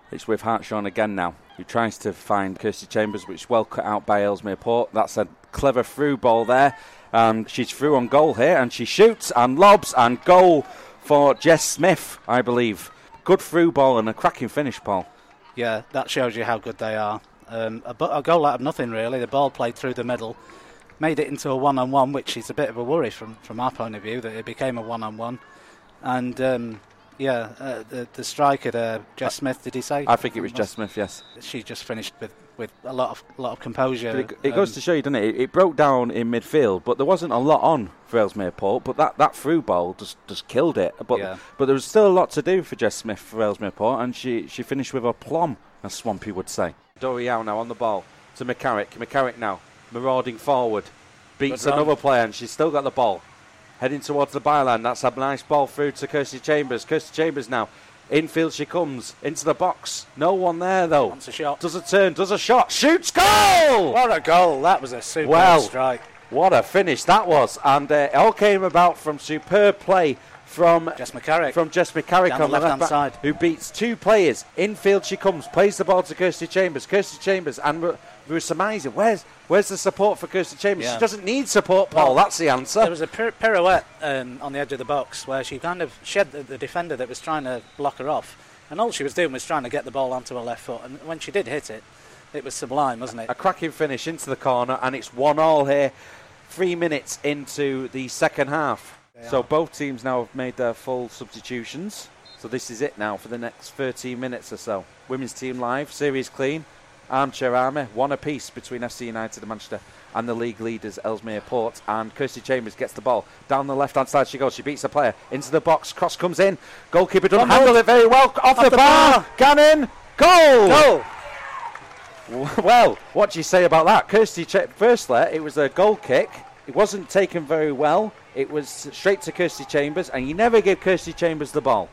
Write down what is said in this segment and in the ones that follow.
It's with Hartshorn again now, who tries to find Kirsty Chambers, which is well cut out by Ellesmere Port. That's a clever through ball there. And she's through on goal here, and she shoots and lobs, and goal for Jess Smith, I believe. Good through ball and a cracking finish, Paul. Yeah, that shows you how good they are. A goal out of nothing, really. The ball played through the middle, made it into a one-on-one, which is a bit of a worry from our point of view, that it became a one-on-one. And the striker there, Jess Smith, did he say? I think it was Jess Smith, yes. She just finished with a lot of composure. It goes to show you, doesn't it? It broke down in midfield, but there wasn't a lot on for Ellesmere Port. But that through ball just killed it. But there was still a lot to do for Jess Smith for Ellesmere Port, and she finished with a plum, as Swampy would say. Dorial now on the ball to McCarrick. McCarrick now marauding forward, beats another player, and she's still got the ball. Heading towards the byline. That's a nice ball through to Kirsty Chambers. Kirsty Chambers now. Infield she comes. Into the box. No one there, though. Wants a shot. Does a turn. Does a shot. Shoots. Goal! What a goal. That was a superb strike. What a finish that was. And it all came about from superb play from Jess McCarrick. On the left-hand side. Who beats two players. Infield she comes. Plays the ball to Kirsty Chambers. Kirsty Chambers. And we were surmising, where's the support for Kirsty Chambers? Yeah. She doesn't need support, Paul. That's the answer. There was a pirouette on the edge of the box where she kind of shed the defender that was trying to block her off. And all she was doing was trying to get the ball onto her left foot. And when she did hit it, it was sublime, wasn't it? A cracking finish into the corner, and it's 1-1 here, 3 minutes into the second half. So both teams now have made their full substitutions. So this is it now for the next 13 minutes or so. Women's team live, series clean. Armchair Army, one apiece between FC United and Manchester and the league leaders Ellesmere Port. And Kirsty Chambers gets the ball down the left-hand side. She goes. She beats the player into the box. Cross comes in. Goalkeeper doesn't handle it very well. Off the bar. Gannon. Goal. Well, what do you say about that? Firstly, it was a goal kick. It wasn't taken very well. It was straight to Kirsty Chambers, and you never give Kirsty Chambers the ball.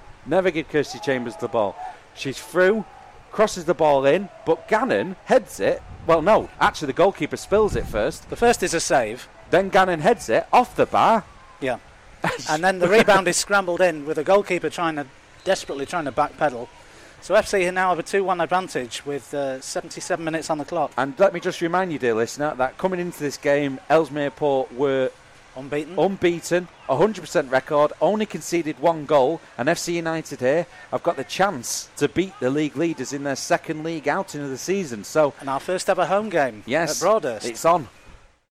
She's through. Crosses the ball in, but Gannon heads it. Well, no, actually the goalkeeper spills it first. The first is a save. Then Gannon heads it off the bar. Yeah. And then the rebound is scrambled in with the goalkeeper desperately trying to backpedal. So FC now have a 2-1 advantage with 77 minutes on the clock. And let me just remind you, dear listener, that coming into this game, Ellesmere Port were unbeaten, 100% record, only conceded one goal, and FC United here have got the chance to beat the league leaders in their second league outing of the season. So, and our first ever home game at Broadhurst. It's on.